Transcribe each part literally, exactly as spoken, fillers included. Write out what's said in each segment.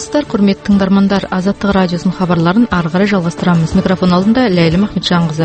саламатсыздар, құрметті тыңдармандар. Азаттық радиосының хабарларын ары қарай жалғастырамыз. Микрофон алдында Ләйлім Ахметжанқызы.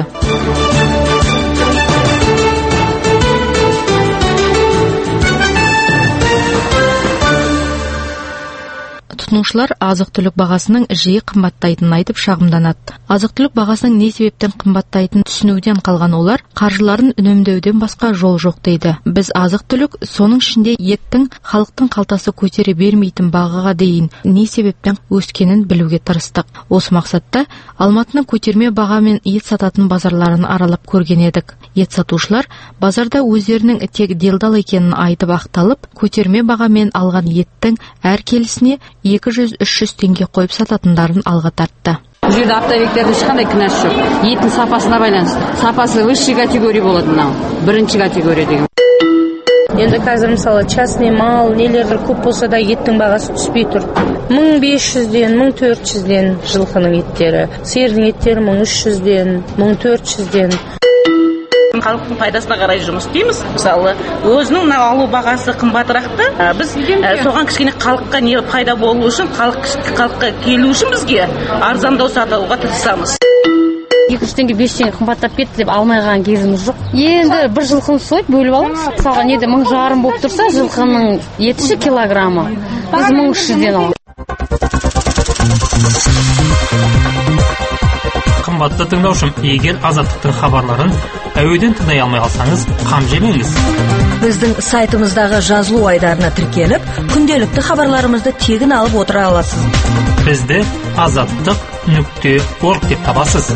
Тұтынушылар азық-түлік бағасының жиі қымбаттайтынын айтып шағымданады. Азық-түлік бағасының не себептен қымбаттайтынын түсінуден қалған олар қаржыларын үнемдеуден басқа жол жоқ дейді. Біз азық-түлік, соның ішінде еттің халықтың қалтасы көтере бермейтін бағаға дейін не себептен өскенін білуге тырыстық. Осы мақсатта Алматының көтерме бағамен ет сататын базарларын аралап көрген едік. Ет сатушылар базарда өздерінің тек делдал екенін айтып ақталып, көтерме бағамен алған еттің әр келісіне екі жүз үш жүз теңге қойып сататындарын алға тартты. Бұл жерде оптовиктердің ешқандай кінәсі жоқ. Еттің сапасына байланысты. Сапасы высший категория болады мынау. Бірінші категория деген. Енді қазір мысалы частный мал, нелер көп болса да еттің бағасы түспей тұр. мың бес жүзден, мың төрт жүзден жылқының еттері, сиырдың еттері мың үш жүзден, мың төрт жүзден. Халықтың пайдасына қарай жұмыс істейміз. Мысалы, өзінің алу бағасы қымбатырақты, біз соған кішкене халыққа не пайда болу үшін, халық халыққа келу үшін бізге арзандау сатуға тырысамыз. екі жүз теңге, бес теңге қымбаттап кетті деп алмай қалған кезіміз жоқ. Енді бір жылқыны сойып бөліп аламыз. Мысалға неде мың жарым болып тұрса, жылқының еті килограммы біз мың үш жүзден аламыз. Қымбатты тыңдаушым, егер азаттықтың хабарларын әуеден тыңдай алмай қалсаңыз, қам жемеңіз. Біздің сайтымыздағы жазылу айдарына тіркеліп, күнделікті хабарларымызды тегін алып отыра аласыз. Бізді азаттық нүкте орг деп табасыз.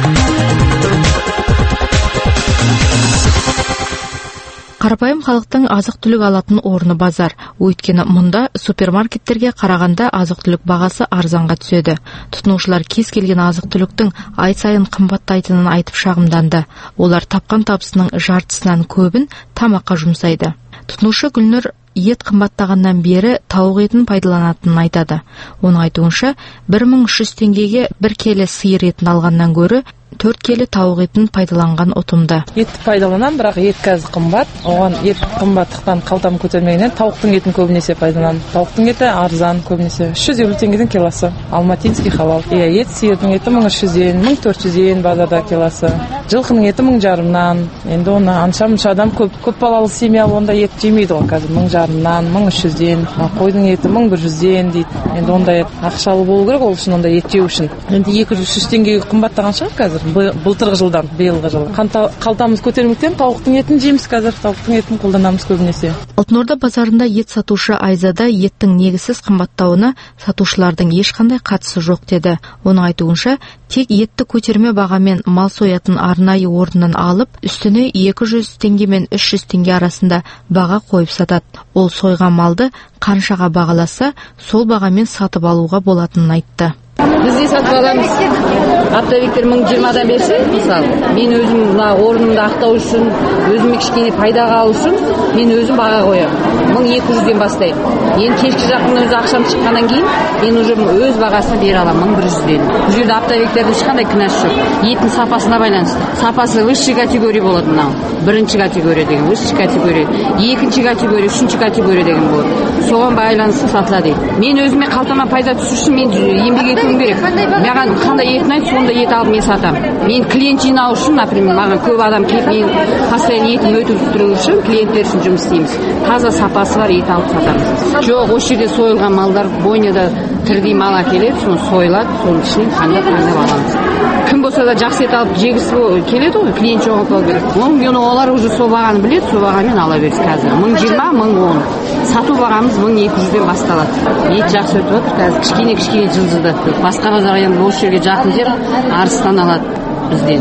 Қарапайым халықтың азық-түлік алатын орны базар. Өйткені мұнда супермаркеттерге қарағанда азық-түлік бағасы арзанға түседі. Тұтынушылар кез келген азық-түліктің ай сайын қымбаттайтынын айтып шағымданды. Олар тапқан табысының жартысынан көбін тамаққа жұмсайды. Тұтынушы Гүлнұр ет қымбаттағаннан бері тауық етін пайдаланатынын айтады. Оның айтуынша бір мың үш жүз теңгеге бір келі сиыр етін алғаннан гөрі төрт келі тауық етін пайдаланған ұтымды. Етті пайдаланам, бірақ ет қазір қымбат. Оған ет қымбаттықтан қалтам көтермегеннен тауықтың етін көбінесе пайдаланам. Тауықтың еті арзан көбінесе. үш жүз елу теңгеден келасы. Алматинский халал. Иә, ет сиырдың еті мың үш жүзден, мың төрт жүзден базарда келасы. Жылқының еті мың жарымнан. Енді оны анша-мұнша адам көп көп балалы семья онда ет жемейді ғой қазір. мың жарымнан, мың үш жүзден. Қойдың еті мың бір жүзден дейді. Енді онда ет ақшалы болу керек ол үшін онда ет жеу үшін. Енді екі жүз үш жүз теңгеге қымбаттаған шығар қазір. Былтырғы жылдан, биылғы жылы. Қалтамыз көтермектен тауықтың етін жейміз қазір, тауықтың етін қолданамыз көбінесе. Алтын Орда базарында ет сатушы Айзада еттің негізсіз қымбаттауына сатушылардың ешқандай қатысы жоқ деді. Оның айтуынша, тек етті көтерме бағамен мал соятын арнайы орнынан алып, үстіне екі жүз теңге мен үш жүз теңге арасында баға қойып сатады. Ол сойған малды қаншаға бағаласа, сол бағамен сатып алуға болатынын айтты. Бізде сатып аламыз. Оптовиктер мың жиырмадан берсе, мысалы, мен өзім мына орнымды ақтау үшін, өзіме кішкене пайдаға алу үшін, мен өзім баға қоямын. мың екі жүзден бастаймын. Енді кешкі жақын өзі ақшам шыққаннан кейін, мен уже өз бағасына бере аламын мың бір жүзден. Бұл жерде оптовиктердің ешқандай кінәсі жоқ. Еттің сапасына байланысты. Сапасы высший категория болады мынау. Бірінші категория деген, высший категория. Екінші категория, үшінші категория деген болады. Соған байланысты сатылады. Мен өзіме қалтама пайда түсу үшін мен еңбек етуім керек. Маған қандай етін айтса, сонда ет алып мен сатамын. Мен клиент жинау үшін, например, маған көп адам келіп, мен постоянно етін өтіп тұру үшін клиенттер үшін жұмыс істейміз. Таза сапасы бар ет алып сатамыз. Жоқ, осы жерде сойылған малдар бойняда тірідей мал әкеледі, соны сойылады, соның ішінен таңдап-таңдап аламыз. Кім болса да жақсы ет алып жегісі келеді ғой, клиент жоғалтпау керек. Оны олар уже сол бағаны біледі, сол бағамен ала берсін қазір. мың жиырма, мың он. Сату бағамыз мың екі жүзден басталады. Ет жақсы өтіп отыр қазір, кішкене-кішкене жылжыды. Басқа базарға енді осы жерге жақын жер Арыстан алады бізден.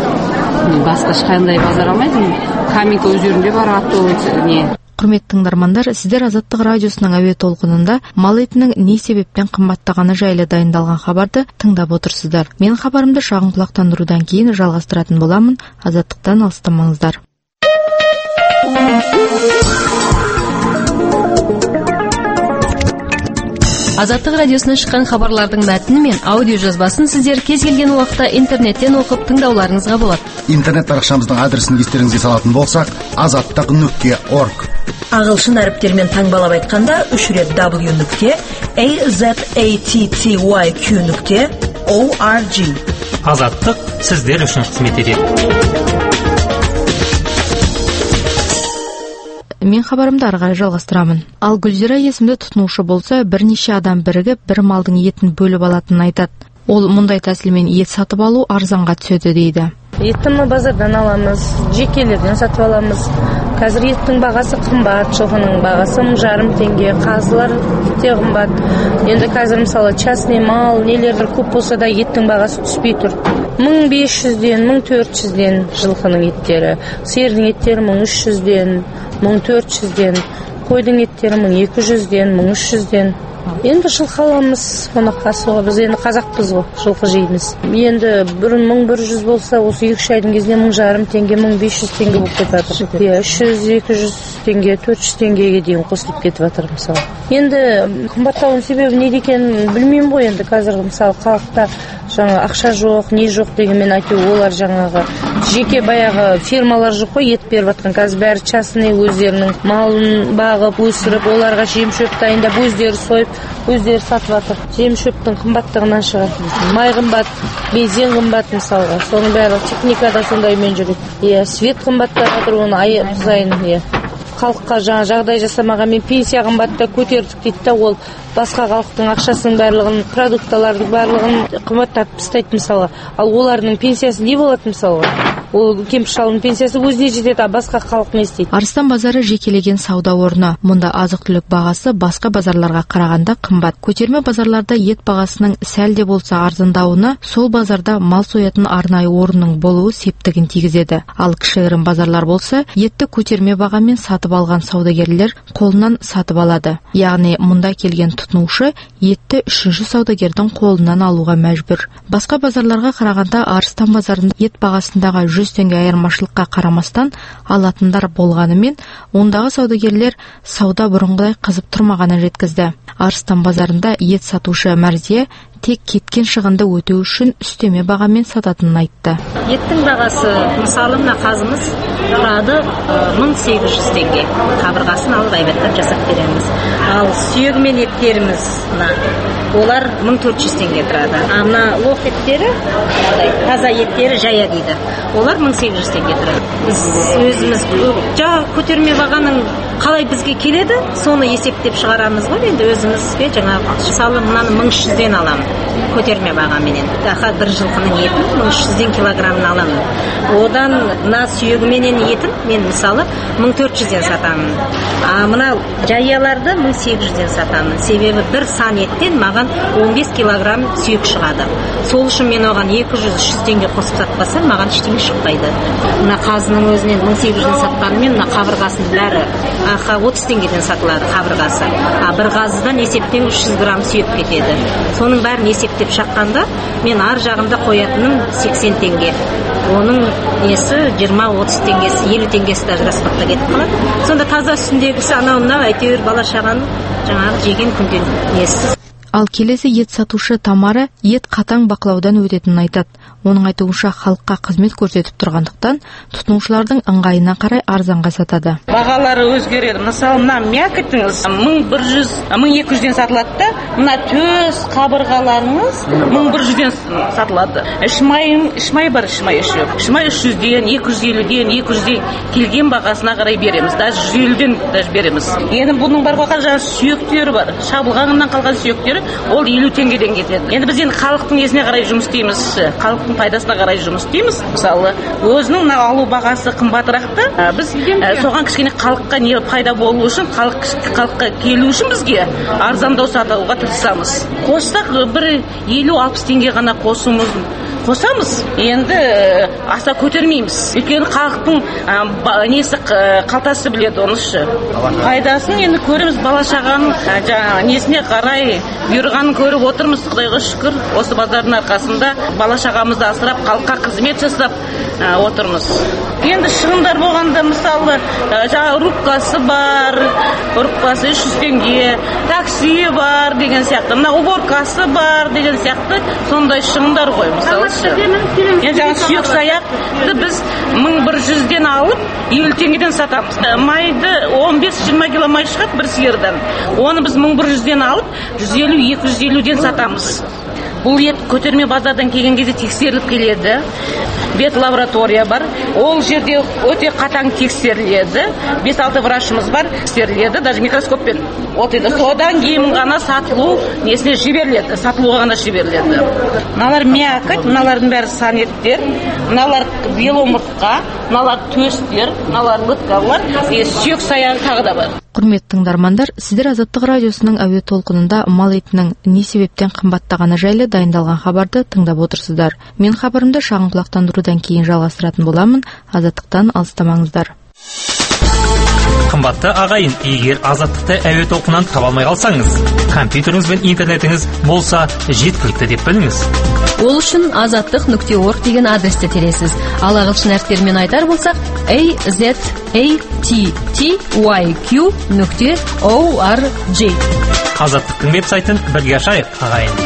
Басқа ешқандай базар алмайды. Каменка өзерінде бар аттолы не. Құрметті тыңдармандар, сіздер Азаттық радиосының әуе толқынында мал етінің не себептен қымбаттағаны жайлы дайындалған хабарды тыңдап отырсыздар. Мен хабарымды шағын құлақтандырудан кейін жалғастыратын боламын. Азаттықтан алыстамаңыздар. Азаттық радиосынан шыққан хабарлардың мәтіні мен аудио жазбасын сіздер кез келген уақытта интернеттен оқып тыңдауларыңызға болады. Интернет парақшамыздың адресін естеріңізге салатын болсақ, азаттық нүкте орг. Ағылшын әріптермен таңбалап айтқанда үш рет w нүкте azatty нүкте org. Азаттық сіздер үшін қызмет етеді. Мен хабарымды ары қарай жалғастырамын. Ал Гүлзира есімді тұтынушы болса, бірнеше адам бірігіп бір малдың етін бөліп алатынын айтады. Ол мұндай тәсілмен ет сатып алу арзанға түседі дейді. Етті мы базардан аламыз, жекелерден сатып аламыз. Қазір еттің бағасы қымбат, жылқының бағасы мың жарым теңге, қазылар те қымбат. Енді қазір мысалы частный мал, нелердер көп болса да еттің бағасы түспей тұр. мың бес жүзден, мың төрт жүзден жылқының еттері, сиырдың еттері мың үш жүзден, мың төрт жүзден, қойдың еттері мың екі жүзден, мың үш жүзден. Енді жылқы аламыз, қонаққа асуға, біз енді қазақпыз ғой, жылқы жейміз. Енді бұрын мың бір жүз болса, осы екі үш айдың кезінде мың жарым теңге, мың бес жүз теңге болып кетіп жатыр. Иә, үш жүз, екі жүз теңге, төрт жүз теңгеге дейін қосылып кетіп жатыр мысалы. Енді қымбаттауының себебі не екенін білмеймін ғой, енді қазір мысалы халықта жаңа ақша жоқ, не жоқ дегенмен айту, олар жаңағы жеке баяғы фирмалар жоқ қой, ет беріп жатқан. Қазір бәрі частный өздерінің малын бағып, өсіріп, оларға жем шөп дайындап, өздері сойып, өздері сатып жатыр. Жем шөптің қымбаттығынан шығады. Май қымбат, бензин қымбат мысалға. Соның бәрі техникада сондаймен жүреді. Иә, свет қымбаттап жатыр, оны ай сайын, иә. Халыққа жаңа жағдай жасамаған, мен пенсия қымбатта көтердік дейді да, ол басқа халықтың ақшасының барлығын, продукталардың барлығын қымбаттатып тастайды мысалы. Ал олардың пенсиясы не болады мысалға? Ол кемпір шалдың пенсиясы өзіне жетеді, а басқа халық не істейді? Арыстан базары жекелеген сауда орны. Мұнда азық-түлік бағасы басқа базарларға қарағанда қымбат. Көтерме базарларда ет бағасының сәл де болса арзандауына сол базарда мал соятын арнайы орынның болуы септігін тигізеді. Ал кішігірім базарлар болса, етті көтерме бағамен сатып алған саудагерлер қолынан сатып алады. Яғни мұнда келген тұтынушы етті үшінші саудагердің қолынан алуға мәжбүр. Басқа базарларға қарағанда Арыстан базарында ет бағасындағы жүз теңге айырмашылыққа қарамастан алатындар болғанымен, ондағы саудагерлер сауда бұрынғыдай қызып тұрмағанын жеткізді. Арыстан базарында ет сатушы Мәрзия тек кеткен шығынды өтеу үшін үстеме бағамен сататынын айтты. Еттің бағасы, мысалы мына қазымыз тұрады мың сегіз жүз теңге. Қабырғасын алып айбаттап жасап береміз. Ал сүйегі мен еттеріміз, олар мың төрт жүз теңге тұрады. А мына лоқ еттері, таза еттері жая дейді. Олар мың сегіз жүз теңге тұрады. Біз өзіміз жаңа көтерме бағаның қалай бізге келеді, соны есептеп шығарамыз ғой. Енді өзімізге жаңа мысалы мынаны мың үш жүзден аламын. Көтерме бағаменен. Дақа бір жылқының етін мың үш жүзден килограмын аламын. Одан мына сүйегіменен етін мен мысалы мың төрт жүзден сатамын. А мына жаяларды мың сегіз жүзден сатамын. Себебі бір сан еттен маған он бес килограмм сүйек шығады. Сол үшін мен оған екі жүз үш жүз теңге қосып сатпасам, маған ештеңе шықпайды. Мына қазының өзінен мың сегіз жүзден сатқанымен мына қабырғасының бәрі аха отыз теңгеден сатылады қабырғасы. А бір қазыдан есептен үш жүз грамм сүйек кетеді. Соның бәрін есептеп шаққанда мен ар жағында қоятыным сексен теңге. Оның несі жиырма отыз теңгесі, елу теңгесі даже расходқа кетіп қалады. Сонда таза үстіндегісі анауына әйтеуір бала шағаның жаңағы жеген күнден несі. Ал келесі ет сатушы Тамара ет қатаң бақылаудан өтетінін айтады. Оның айтуынша халыққа қызмет көрсетіп тұрғандықтан тұтынушылардың ыңғайына қарай арзанға сатады. Бағалары өзгереді. Мысалы, мына мякотіңіз мың бір жүз, мың екі жүзден сатылады да, мына төс қабырғаларыңыз мың бір жүзден сатылады. Ішмайым, ішмай бар, ішмай іші. Ішмай үш жүзден, екі жүз елуден, екі жүзден келген бағасына қарай береміз. Даже жүз елуден даже береміз. Енді бұның бар баға жаңа сүйектері бар. Шабылғанынан қалған сүйектері ол елу теңгеден кетеді. Енді біз енді халықтың несіне қарай жұмыс істейміз, халықтың пайдасына қарай жұмыс істейміз. Мысалы, өзінің алу бағасы қымбатырақ та, біз соған кішкене халыққа не пайда болу үшін, халық халыққа келу үшін бізге арзандау сатуға тырысамыз. Қоссақ бір елу алпыс теңге ғана қосуымыз қосамыз, енді аса көтермейміз. Өйткені халықтың несі қалтасы біледі онышы. Пайдасын енді көреміз, бала шағаның несіне қарай бұйырғанын көріп отырмыз. Құдайға шүкір, осы базардың арқасында бала шағамызды асырап, халыққа қызмет жасап отырмыз. енді шығындар болғанда мысалы жаңағы рубкасы бар, рубкасы үш жүз теңге, такси бар деген сияқты, мына уборкасы бар деген сияқты сондай шығындар ғой мысалы. Енді жаңағы сүйек саяқты біз мың бір жүзден алып елу теңгеден сатамыз. Майды он бес жиырма кило май шығады бір сиырдан. Оны біз мың бір жүзден алып жүз елу екі жүз елуден сатамыз. Бұл ет көтерме базардан келген кезде тексеріліп келеді. Бет лаборатория бар. Ол жерде өте қатаң тексеріледі. бес алты врачымыз бар, тексеріледі, даже микроскоппен. Отыды. Содан кейін ғана сатылу несіне жіберіледі, сатылуға ғана жіберіледі. Мыналар мякоть, мыналардың бәрі санеттер, мыналар беломыртқа, мыналар төстер, мыналар лыткалар, сүйек саяғы тағы да бар. Құрметті тыңдармандар, сіздер Азаттық радиосының әуе толқынында мал етінің не себептен қымбаттағаны жайлы дайындалған хабарды тыңдап отырсыздар. Мен хабарымды шағын құлақтандырудан кейін жалғастыратын боламын. Азаттықтан алыстамаңыздар. Қымбатты ағайын, егер Азаттықты әуе толқынынан таба алмай қалсаңыз, компьютеріңіз бен интернетіңіз болса жеткілікті деп біліңіз. Ол үшін азаттық нүкте орг деген адресті тересіз. Ал ағылшын әріптерімен айтар болсақ a z a t t y q нүкте org. Азаттықтың веб-сайтын бірге ашайық, ағайын.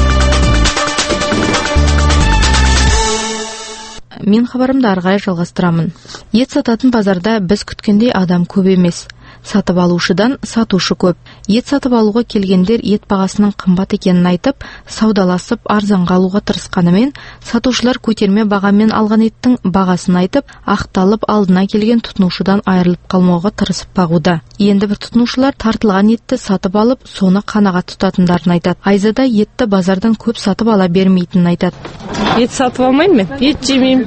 Мен хабарымды арғай жалғастырамын. Ет сататын базарда біз күткендей адам көп емес. Сатып алушыдан сатушы көп. Ет сатып алуға келгендер ет бағасының қымбат екенін айтып, саудаласып арзанға алуға тырысқанымен, сатушылар көтерме бағамен алған еттің бағасын айтып, ақталып алдына келген тұтынушыдан айырылып қалмауға тырысып бағуда. Енді бір тұтынушылар тартылған етті сатып алып, соны қанағат тұтатындарын айтады. Айзада етті базардан көп сатып ала бермейтінін айтады. Ет сатып алмаймын мен, ет жемеймін.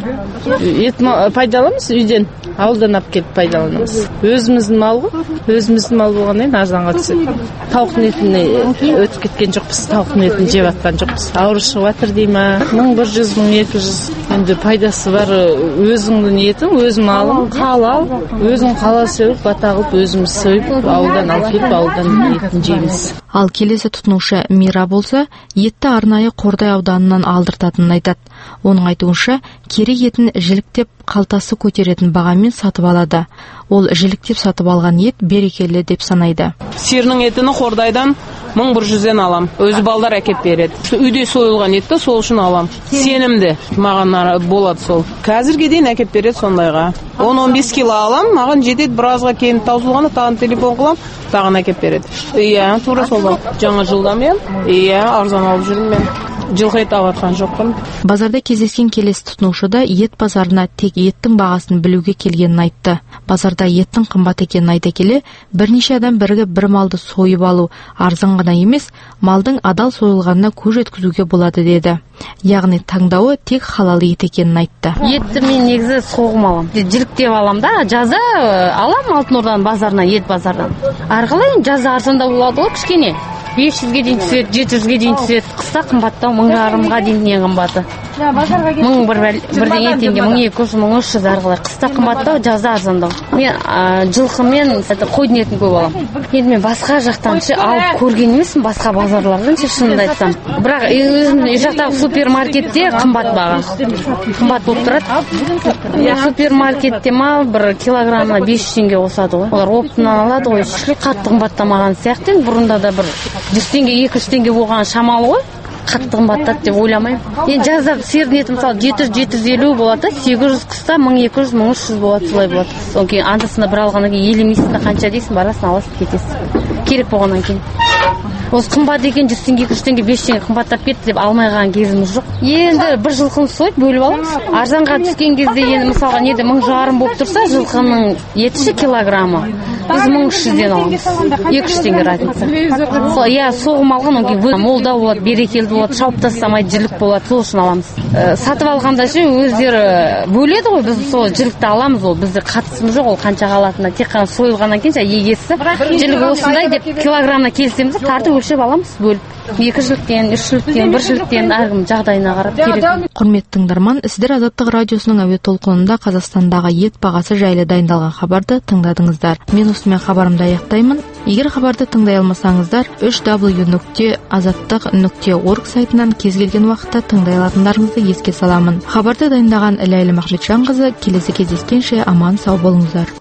Ет пайдаламыз үйден, ауылдан алып келіп пайдаланамыз. Өзіміздің мал ғой, өзіміздің мал болғаннан кейін арзанға түседі. Тауықтың етін өтіп кеткен жоқпыз, тауықтың етін жеп атқан жоқпыз. Ауыры шығып жатыр дей ма, мың бір жүз, мың екі жүз. Енді пайдасы бар, өзіңнің етің, өз малың, халал, өзің қалай сойып, бата қылып, өзіміз сойып, ауылдан алып келіп, ауылдан етін жейміз. Ал келесі тұтынушы Мира болса, етті арнайы Қордай ауданынан алдыртатынын айтады. Оның айтуынша, керек етін жіліктеп қалтасы көтеретін бағамен сатып алады. Ол жіліктеп сатып алған ет берекелі деп санайды. Сиырның етіні Қордайдан мың бір жүзден алам. Өзі балдар әкеп береді. Үйде сойылған етті сол үшін алам. Сенімді маған болады сол. Қазірге дейін әкеп береді сондайға. он он бес кило алам, маған жетеді, біразға кейін таусылғанда тағын телефон қылам, тағын әкеп береді. Иә, тура сол. Жаңа жылдан мен, иә, арзан алып жүрмін мен. Жылғы ет алатқан жоқпын. Базарда кездескен келесі тұтынушы да ет базарына тек еттің бағасын білуге келгенін айтты. Базарда еттің қымбат екенін айта келе, бірнеше адам бірге бір малды сойып алу арзан ғана емес, малдың адал сойылғанына көз жеткізуге болады деді. Яғни таңдауы тек халал ет екенін айтты. Етті мен негізі соғым алам. Жіліктеп алам да, жаза алам Алтын Орданың базарына, ет базардан. Арғылай жаза арзанда болады ғой кішкене. бес жүзге дейін түседі, жеті жүзге дейін түседі. Қыста қымбаттау мың жарымға дейін ең қымбаты. мың бірден теңге, мың екі жүз, мың үш жүз арғылай. Қыста қымбаттау, жазда арзандау. Мен жылқымен қойдың етін көп алам. Енді мен басқа жақтан алып көрген емеспін, басқа базарлардан шынымды айтсам. Бірақ өзім жақтағы супермаркетте қымбат баға. Қымбат болып тұрады. Супермаркетте мал бір килограммына бес жүз теңге қосады ғой. Олар оптынан алады ғой. Қатты қымбаттамаған сияқты. Бұрында да бір жүз теңге, екі жүз теңге болған шамалы ғой. Қатты қымбаттады деп ойламаймын. Енді жазда сиырдың еті мысалы жеті жүз, жеті жүз елу болады, сегіз жүз қыста мың екі жүз, мың үш жүз болады, солай болады. Содан кейін андасында бір алғаннан кейін елемейсің де қанша дейсің, барасың, аласың, кетесің. Керек болғаннан кейін. Осы қымбат екен жүз теңге, екі жүз теңге, бес жүз теңге қымбаттап кетті деп алмай қалған кезіміз жоқ. Енді бір жылқыны сойып бөліп аламыз. Арзанға түскен кезде енді мысалға неде мың жарым болып тұрса, жылқының еті килограммы біз мың үш жүзден аламыз. екі жүз теңге разница. Иә, соғым алған одан кейін молдау болады, берекелі болады, шауып тастамайды, жілік болады, сол үшін аламыз. Сатып алғанда ше өздері бөледі ғой, біз сол жілікті аламыз, ол бізде қатысымыз жоқ, ол қанша қалатынына, тек қана сойылғаннан кейін егесі жілік осындай деп килограммына келісеміз, тартып өлшеп аламыз бөліп. Екі жиліктен, үш жиліктен, бір жиліктен әркім жағдайына қарап керек. Құрметті тыңдарман, сіздер Азаттық радиосының әуе толқынында Қазақстандағы ет бағасы жайлы дайындалған хабарды тыңдадыңыздар. Мен осымен хабарымды аяқтаймын. Егер хабарды тыңдай алмасаңыздар, үш дабл ю нүкте азаттық нүкте орг сайтынан кез келген уақытта тыңдай алатындарыңызды еске саламын. Хабарды дайындаған Ләйлә Махметжанқызы, келесі кездескенше аман сау болыңыздар.